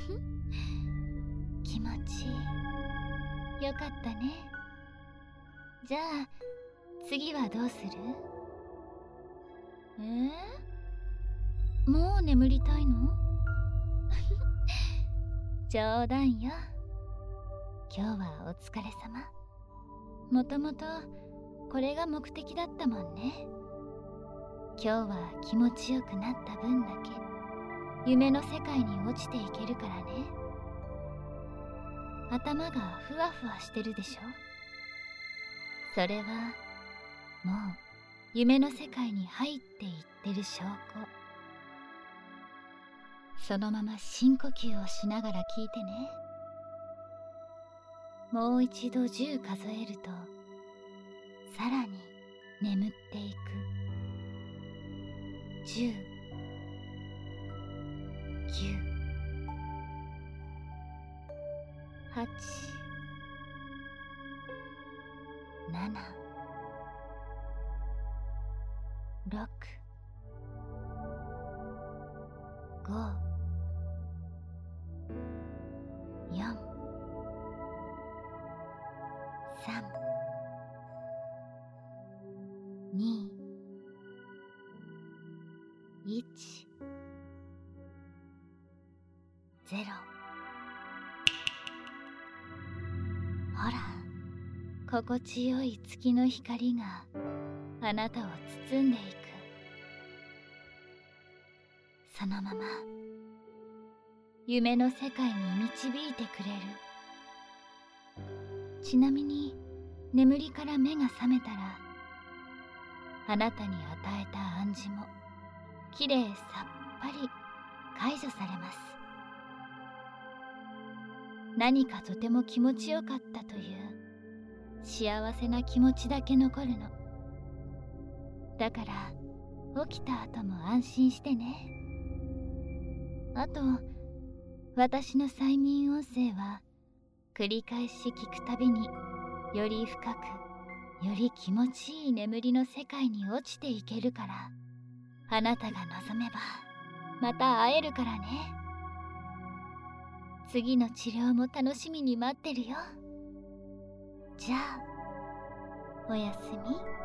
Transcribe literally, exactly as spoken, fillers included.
気持ちよかったね。じゃあ次はどうする？えー、もう眠りたいの？冗談よ。今日はお疲れ様。もともとこれが目的だったもんね。今日は気持ちよくなった分だけ夢の世界に落ちていけるからね。頭がふわふわしてるでしょ。それはもう夢の世界に入っていってる証拠。そのまま深呼吸をしながら聞いてね。もう一度じゅう数えるとさらに眠っていく。じゅう、きゅう、はち、なな、ろく、ご、よん、さん、に、いち、ゼロ。ほら、心地よい月の光があなたを包んでいく。そのまま夢の世界に導いてくれる。ちなみに眠りから目が覚めたら、あなたに与えた暗示もきれいさっぱり解除されます。何かとても気持ちよかったという幸せな気持ちだけ残るの。だから起きた後も安心してね。あと、私の催眠音声は繰り返し聞くたびにより深く、より気持ちいい眠りの世界に落ちていけるから、あなたが望めばまた会えるからね。次の治療も楽しみに待ってるよ。じゃあおやすみ。